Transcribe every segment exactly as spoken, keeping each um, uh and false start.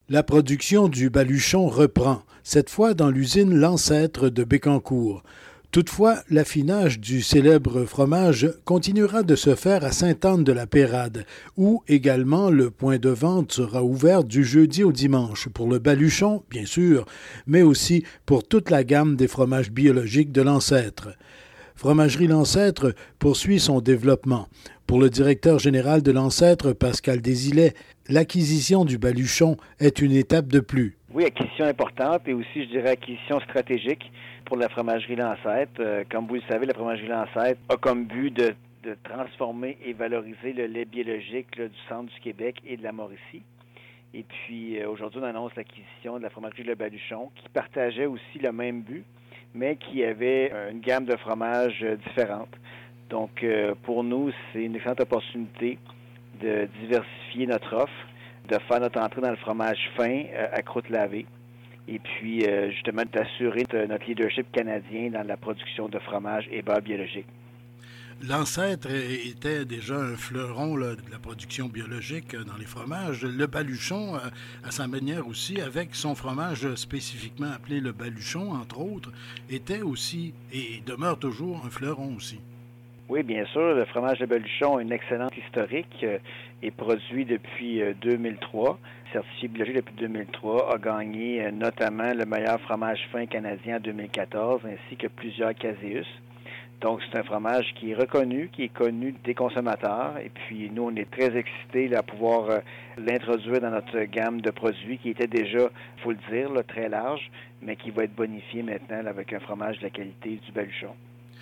La production du baluchon reprend, cette fois dans l'usine L'Ancêtre de Bécancour. Toutefois, l'affinage du célèbre fromage continuera de se faire à Sainte-Anne-de-la-Pérade, où également le point de vente sera ouvert du jeudi au dimanche pour le baluchon, bien sûr, mais aussi pour toute la gamme des fromages biologiques de l'Ancêtre. Fromagerie L'Ancêtre poursuit son développement. Pour le directeur général de l'Ancêtre, Pascal Désilet, l'acquisition du baluchon est une étape de plus. Oui, acquisition importante et aussi, je dirais, acquisition stratégique pour la fromagerie L'Ancêtre. Euh, comme vous le savez, la fromagerie L'Ancêtre a comme but de, de transformer et valoriser le lait biologique là, du centre du Québec et de la Mauricie. Et puis, euh, aujourd'hui, on annonce l'acquisition de la fromagerie Le Baluchon, qui partageait aussi le même but, mais qui avait une gamme de fromages différentes. Donc, euh, pour nous, c'est une excellente opportunité de diversifier notre offre, de faire notre entrée dans le fromage fin euh, à croûte lavée, et puis euh, justement d'assurer notre leadership canadien dans la production de fromage et beurre biologique. L'Ancêtre était déjà un fleuron là, de la production biologique dans les fromages. Le baluchon, à sa manière aussi, avec son fromage spécifiquement appelé le baluchon, entre autres, était aussi et demeure toujours un fleuron aussi. Oui, bien sûr. Le fromage de baluchon a une excellente historique, euh, est produit depuis euh, deux mille trois, certifié biologique depuis deux mille trois, a gagné euh, notamment le meilleur fromage fin canadien en deux mille quatorze, ainsi que plusieurs Caseus. Donc, c'est un fromage qui est reconnu, qui est connu des consommateurs. Et puis, nous, on est très excités là, à pouvoir euh, l'introduire dans notre gamme de produits qui était déjà, il faut le dire, là, très large, mais qui va être bonifié maintenant là, avec un fromage de la qualité du baluchon.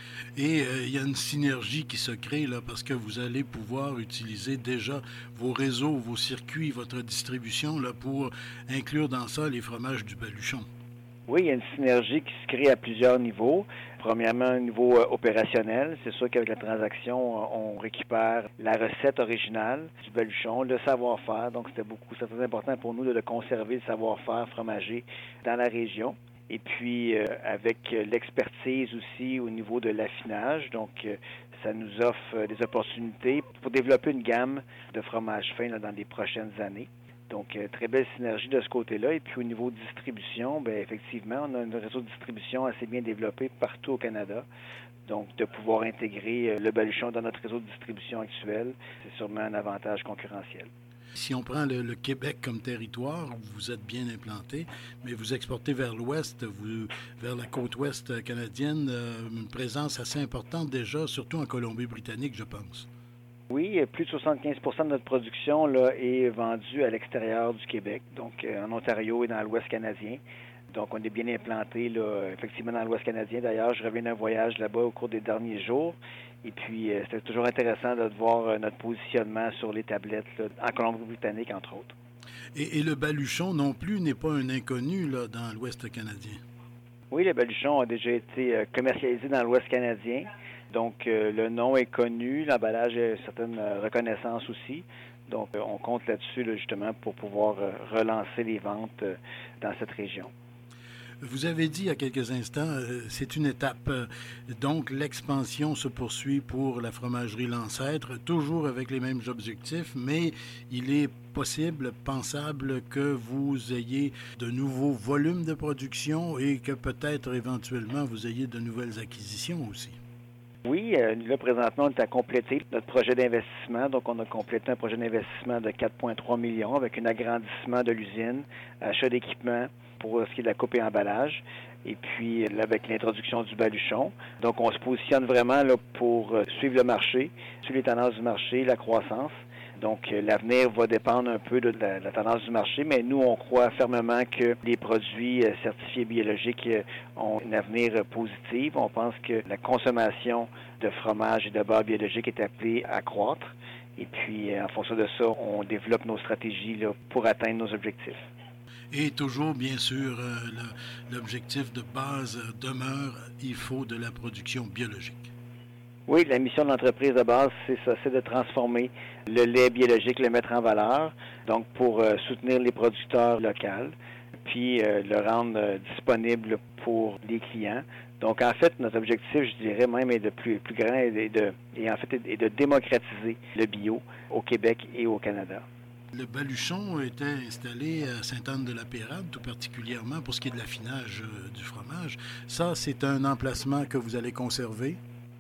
Et euh, il y a une synergie qui se crée là parce que vous allez pouvoir utiliser déjà vos réseaux, vos circuits, votre distribution là, pour inclure dans ça les fromages du baluchon. Oui, il y a une synergie qui se crée à plusieurs niveaux. Premièrement, au niveau euh, opérationnel, c'est sûr qu'avec la transaction, on récupère la recette originale du baluchon, le savoir-faire. Donc, c'était beaucoup, c'est très important pour nous de, de conserver le savoir-faire fromager dans la région. Et puis, euh, avec l'expertise aussi au niveau de l'affinage, donc euh, ça nous offre euh, des opportunités pour développer une gamme de fromages fins là, dans les prochaines années. Donc, euh, très belle synergie de ce côté-là. Et puis, au niveau de distribution, bien, effectivement, on a un réseau de distribution assez bien développé partout au Canada. Donc, de pouvoir intégrer euh, le baluchon dans notre réseau de distribution actuel, c'est sûrement un avantage concurrentiel. Si on prend le, le Québec comme territoire, vous êtes bien implanté, mais vous exportez vers l'ouest, vous, vers la côte ouest canadienne, euh, une présence assez importante déjà, surtout en Colombie-Britannique, je pense. Oui, plus de soixante-quinze pour cent de notre production là, est vendue à l'extérieur du Québec, donc euh, en Ontario et dans l'Ouest canadien. Donc, on est bien implanté, là, effectivement, dans l'Ouest canadien. D'ailleurs, je reviens d'un voyage là-bas au cours des derniers jours. Et puis, euh, c'était toujours intéressant là, de voir euh, notre positionnement sur les tablettes là, en Colombie-Britannique, entre autres. Et, et le baluchon non plus n'est pas un inconnu là, dans l'Ouest canadien. Oui, le baluchon a déjà été euh, commercialisé dans l'Ouest canadien. Donc, euh, le nom est connu, l'emballage a une certaine euh, reconnaissance aussi. Donc, euh, on compte là-dessus, là, justement, pour pouvoir euh, relancer les ventes euh, dans cette région. Vous avez dit il y a quelques instants, euh, c'est une étape. Euh, donc, l'expansion se poursuit pour la fromagerie L'Ancêtre, toujours avec les mêmes objectifs, mais il est possible, pensable que vous ayez de nouveaux volumes de production et que peut-être éventuellement vous ayez de nouvelles acquisitions aussi. Oui, euh, là, présentement, on est à compléter notre projet d'investissement. Donc, on a complété un projet d'investissement de quatre virgule trois millions avec un agrandissement de l'usine, achat d'équipement pour ce qui est de la coupe et emballage, et puis là, avec l'introduction du baluchon. Donc, on se positionne vraiment là, pour euh, suivre le marché, suivre les tendances du marché, la croissance. Donc, euh, l'avenir va dépendre un peu de la, de la tendance du marché, mais nous, on croit fermement que les produits euh, certifiés biologiques euh, ont un avenir euh, positif. On pense que la consommation de fromage et de beurre biologique est appelée à croître. Et puis, euh, en fonction de ça, on développe nos stratégies là, pour atteindre nos objectifs. Et toujours, bien sûr, euh, le, l'objectif de base demeure, il faut de la production biologique. Oui, la mission de l'entreprise de base, c'est ça, c'est de transformer le lait biologique, le mettre en valeur, donc pour euh, soutenir les producteurs locaux, puis euh, le rendre euh, disponible pour les clients. Donc, en fait, notre objectif, je dirais même, est de plus, plus grand et de, et en fait, est de démocratiser le bio au Québec et au Canada. Le baluchon était installé à Sainte-Anne-de-la-Pérade, tout particulièrement pour ce qui est de l'affinage euh, du fromage. Ça, c'est un emplacement que vous allez conserver?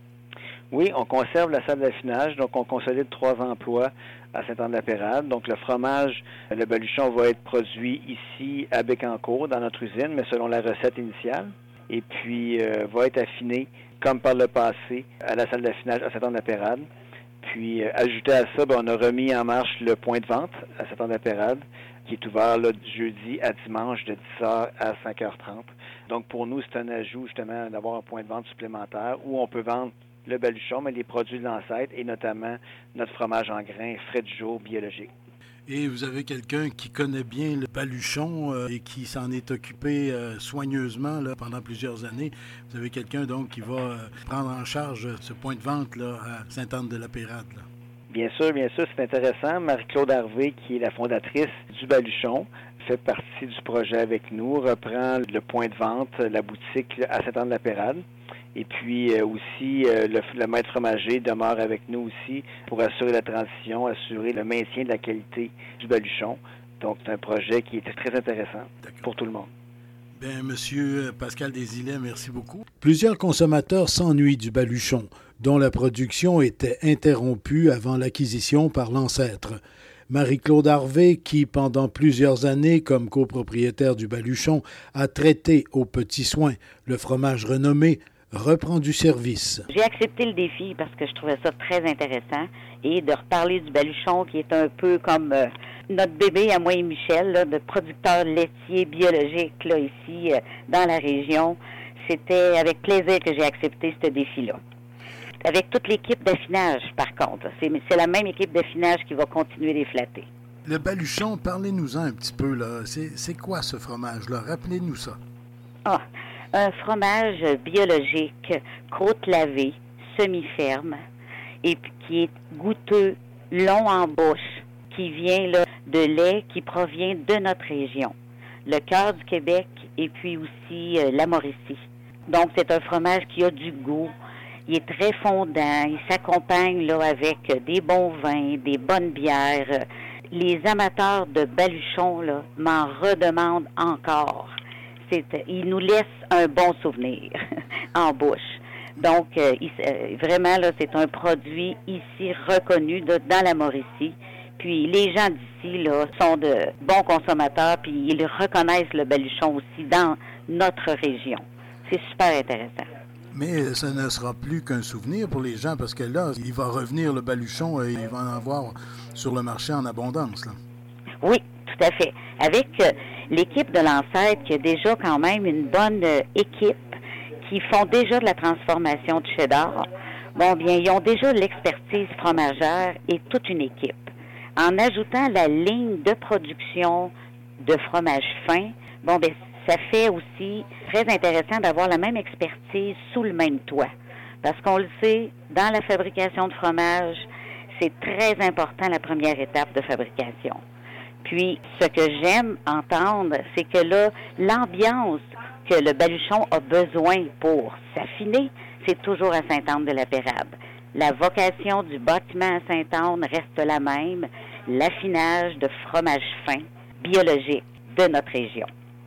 Oui, on conserve la salle d'affinage, donc on consolide trois emplois à Sainte-Anne-de-la-Pérade. Donc le fromage, le baluchon va être produit ici à Bécancour, dans notre usine, mais selon la recette initiale. Et puis euh, va être affiné, comme par le passé, à la salle d'affinage à Sainte-Anne-de-la-Pérade. Puis, euh, ajouté à ça, ben, on a remis en marche le point de vente à Sainte-Anne-de-la-Pérade, qui est ouvert là, du jeudi à dimanche de dix heures à cinq heures trente. Donc, pour nous, c'est un ajout, justement, d'avoir un point de vente supplémentaire où on peut vendre le baluchon, mais les produits de l'ancêtre et notamment notre fromage en grains frais du jour biologique. Et vous avez quelqu'un qui connaît bien le baluchon euh, et qui s'en est occupé euh, soigneusement là, pendant plusieurs années. Vous avez quelqu'un donc qui va euh, prendre en charge ce point de vente là, à Sainte-Anne-de-la-Pérade. Là. Bien sûr, bien sûr, c'est intéressant. Marie-Claude Harvey, qui est la fondatrice du baluchon, fait partie du projet avec nous, reprend le point de vente, la boutique là, à Sainte-Anne-de-la-Pérade. Et puis euh, aussi, euh, le, le maître fromager demeure avec nous aussi pour assurer la transition, assurer le maintien de la qualité du baluchon. Donc, c'est un projet qui est très intéressant D'accord. pour tout le monde. Bien, Monsieur Pascal Desilets, merci beaucoup. Plusieurs consommateurs s'ennuient du baluchon, dont la production était interrompue avant l'acquisition par l'ancêtre. Marie-Claude Harvey, qui, pendant plusieurs années, comme copropriétaire du baluchon, a traité aux petits soins le fromage renommé, reprend du service. J'ai accepté le défi parce que je trouvais ça très intéressant et de reparler du baluchon qui est un peu comme euh, notre bébé à moi et Michel, là, de producteurs laitiers biologiques là, ici euh, dans la région. C'était avec plaisir que j'ai accepté ce défi-là. Avec toute l'équipe d'affinage, par contre. C'est, c'est la même équipe d'affinage qui va continuer les flatter. Le baluchon, parlez-nous-en un petit peu. Là. C'est, c'est quoi ce fromage-là? Rappelez-nous ça. Ah, un fromage biologique, côte lavée, semi-ferme, et puis qui est goûteux, long en bouche, qui vient là, de lait qui provient de notre région, le cœur du Québec et puis aussi euh, la Mauricie. Donc, c'est un fromage qui a du goût, il est très fondant, il s'accompagne là avec des bons vins, des bonnes bières. Les amateurs de baluchon là, m'en redemandent encore. C'est, il nous laisse un bon souvenir en bouche. Donc, euh, il, euh, vraiment, là, c'est un produit ici reconnu de, dans la Mauricie. Puis, les gens d'ici, là, sont de bons consommateurs, puis ils reconnaissent le baluchon aussi dans notre région. C'est super intéressant. Mais ce ne sera plus qu'un souvenir pour les gens, parce que là, il va revenir le baluchon et il va en avoir sur le marché en abondance, là. Oui, tout à fait. Avec euh, l'équipe de l'ancêtre qui a déjà quand même une bonne euh, équipe qui font déjà de la transformation de cheddar, bon, bien, ils ont déjà l'expertise fromagère et toute une équipe. En ajoutant la ligne de production de fromage fin, bon, bien, ça fait aussi très intéressant d'avoir la même expertise sous le même toit. Parce qu'on le sait, dans la fabrication de fromage, c'est très important la première étape de fabrication. Puis, ce que j'aime entendre, c'est que là, l'ambiance que le baluchon a besoin pour s'affiner, c'est toujours à Sainte-Anne-de-la-Pérade. La vocation du bâtiment à Sainte-Anne reste la même, l'affinage de fromage fin, biologique, de notre région.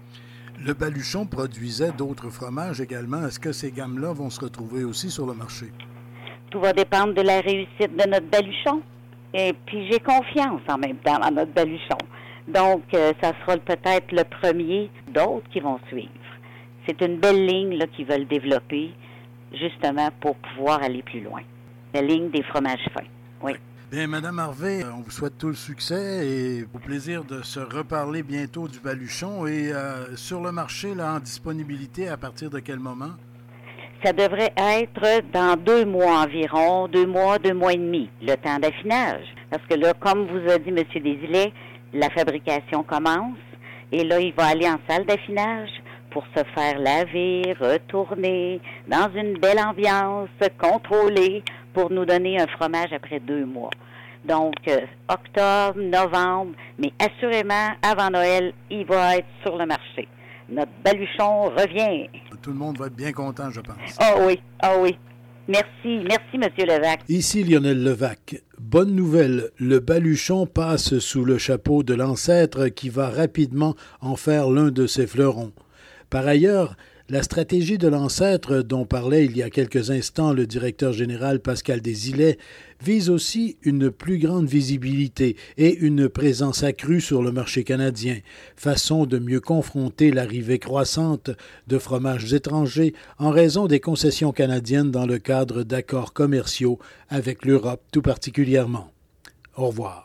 Le baluchon produisait d'autres fromages également. Est-ce que ces gammes-là vont se retrouver aussi sur le marché? Tout va dépendre de la réussite de notre baluchon. Et puis, j'ai confiance en même temps dans notre baluchon. Donc, euh, ça sera peut-être le premier d'autres qui vont suivre. C'est une belle ligne là, qu'ils veulent développer, justement, pour pouvoir aller plus loin. La ligne des fromages fins, oui. Bien, Madame Harvey, on vous souhaite tout le succès et au plaisir de se reparler bientôt du baluchon. Et euh, sur le marché, là, en disponibilité, à partir de quel moment? Ça devrait être dans deux mois environ, deux mois, deux mois et demi, le temps d'affinage. Parce que là, comme vous a dit M. Desilets, la fabrication commence et là, il va aller en salle d'affinage pour se faire laver, retourner dans une belle ambiance, contrôler pour nous donner un fromage après deux mois. Donc, euh, octobre, novembre, mais assurément, avant Noël, il va être sur le marché. Notre baluchon revient. Tout le monde va être bien content, je pense. Ah oui, ah oui. Merci, merci, M. Levac. Ici Lionel Levac. Bonne nouvelle, le baluchon passe sous le chapeau de l'ancêtre qui va rapidement en faire l'un de ses fleurons. Par ailleurs, la stratégie de l'ancêtre dont parlait il y a quelques instants le directeur général Pascal Desilets vise aussi une plus grande visibilité et une présence accrue sur le marché canadien, façon de mieux confronter l'arrivée croissante de fromages étrangers en raison des concessions canadiennes dans le cadre d'accords commerciaux avec l'Europe tout particulièrement. Au revoir.